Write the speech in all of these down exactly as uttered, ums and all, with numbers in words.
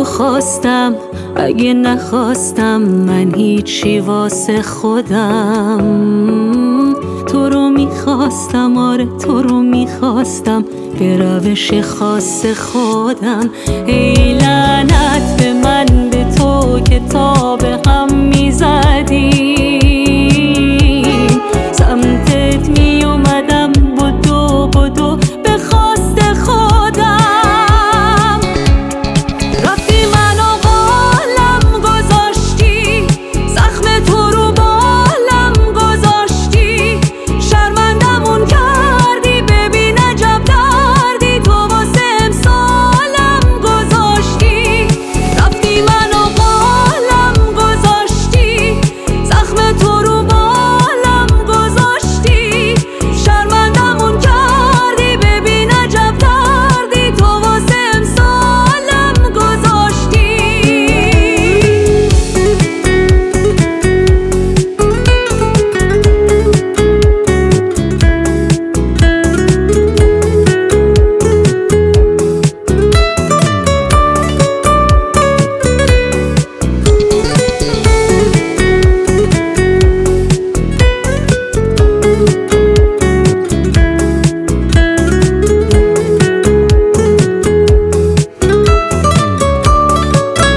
تو خواستم، اگه نخواستم من هیچی واسه خودم. تو رو میخواستم، آره تو رو میخواستم به روش خاص خودم. ای لعنت به من، به تو که تا به هم میزدیم، سمتت میومدم بدو بدو به خواست خودم. رفتی منو بالم گذاشتی، زخم تو رو بالم گذاشتی، شرمندمون کردی، ببین عجب دردی تو واسه امسالم گذاشتی. رفتی منو بالم گذاشتی، زخم تو رو بالم گذاشتی، شرمندمون کردی، ببین عجب دردی تو واسه امسالم گذاشتی.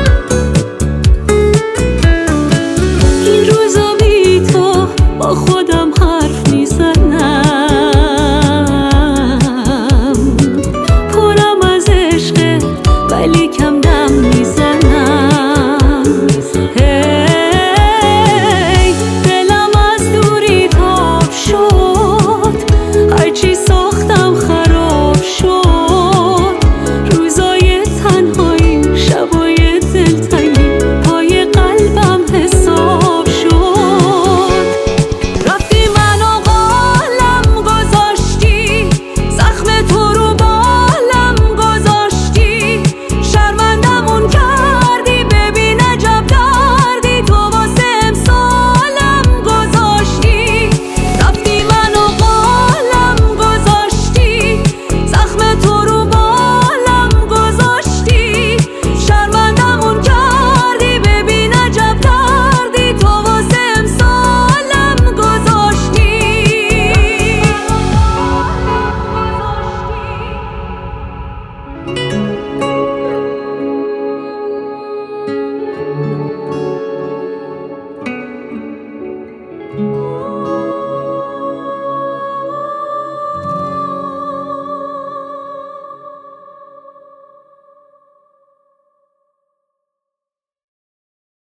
این روزا بی تو با خودم